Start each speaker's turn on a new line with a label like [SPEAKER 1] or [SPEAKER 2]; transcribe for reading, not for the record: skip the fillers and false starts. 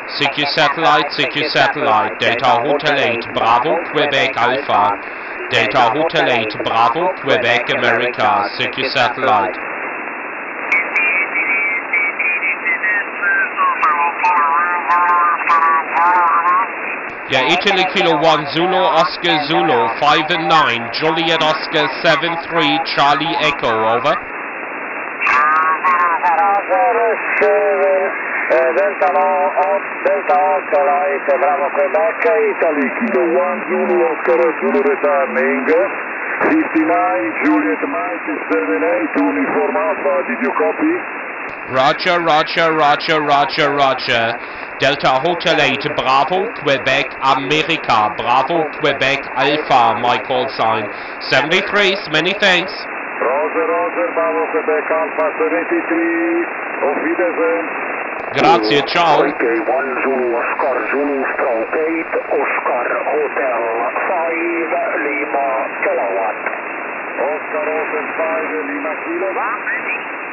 [SPEAKER 1] CQ Satellite, Delta Hotel 8, Bravo, Quebec Alpha. Delta Hotel 8, Bravo, Quebec America, CQ Satellite. Yeah, Italy Kilo 1, Zulu Oscar Zulu, 5 and 9, Juliet Oscar 7-3, Charlie Echo, over.
[SPEAKER 2] Delta Oscar Light, Bravo Quebec, Italy Kilo 1, Zulu Oscar Zulu returning, 59, Juliet Mike 78, Uniform Alpha, did you copy?
[SPEAKER 1] Roger, Roger, Roger, Roger, Roger. Delta Hotel 8, Bravo, Quebec, America. Bravo, Quebec, Alpha, my call sign. 73, many thanks.
[SPEAKER 2] Roger, Roger, Bravo, Quebec, Alpha, 73. Auf Wiedersehen.
[SPEAKER 1] Grazie, ciao.
[SPEAKER 2] OK, 1 Zulu, Oscar, Zulu, stroke 8, Oscar, Hotel 5, Lima, Kilowatt. Oscar, Hotel 5, Lima, Kilowatt.